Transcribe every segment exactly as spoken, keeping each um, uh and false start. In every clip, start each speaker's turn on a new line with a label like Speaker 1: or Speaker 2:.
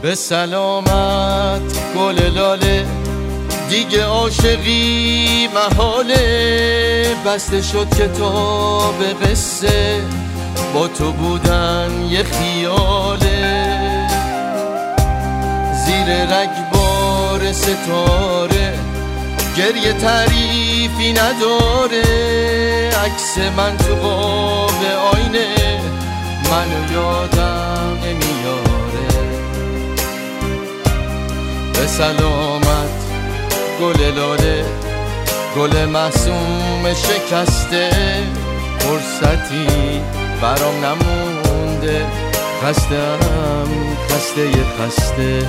Speaker 1: به سلامت گل لاله، دیگه عاشقی محاله. بسته شد کتاب قصه، با تو بودن یه خیاله. زیر رگبار ستاره گریه تعریفی نداره. عکس من تو قاب آینه منو یادم نمیاره. به سلامت گل لاله، گل معصوم شکسته. فرصتی برام نمونده، خستم خسته خسته.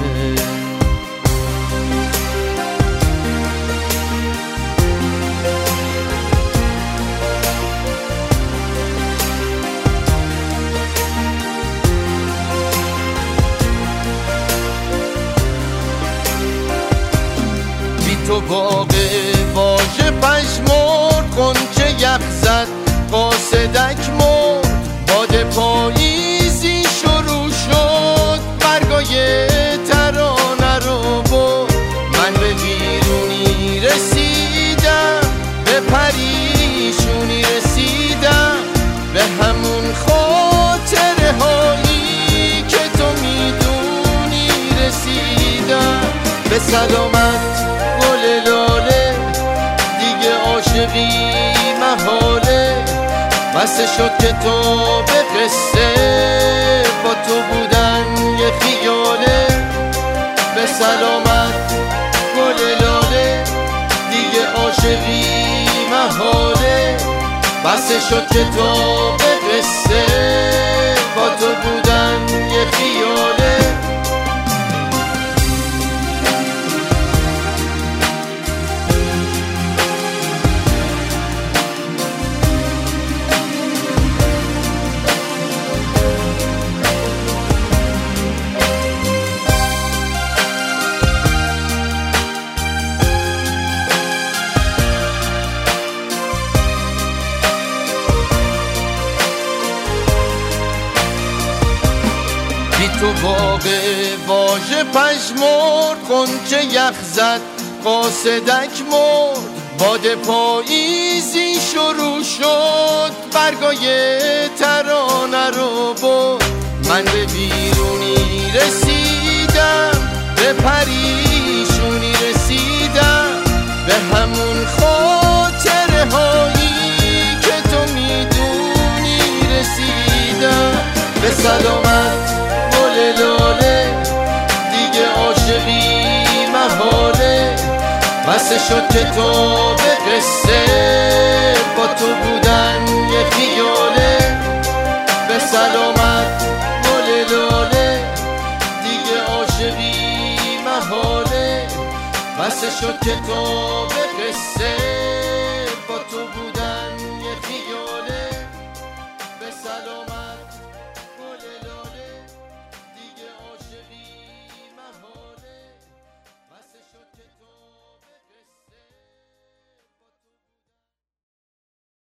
Speaker 1: تو باغ واژه پژمرد، غنچه یخ زد قاصدک مرد. باد پاییزی شروع شد، برگای ترانه رو برد. من به ویرونی رسیدم، به پریشونی رسیدم، به همون خاطره هایی که تو میدونی رسیدم. به سلامت گل لاله، دیگه عاشقی محاله. بسته شد کتاب قصه، با تو بودن یه خیاله. به سلامت گل لاله، دیگه عاشقی محاله. بسته شد کتاب قصه، با تو بودن یه خیاله. تو باغ واژه پژمرد، غنچه یخ زد قاصدک مرد. باد پاییزی شروع شد، برگای ترانه رو برد. من به ویرونی رسیدم، به پریشونی رسیدم، به همون خاطره هایی که تو میدونی رسیدم. به سلامت گل لاله، دیگه عاشقی محاله. بسته شد کتاب قصه، با تو بودن یه خیاله. به سلامت گل لاله، دیگه عاشقی محاله. بسته شد کتاب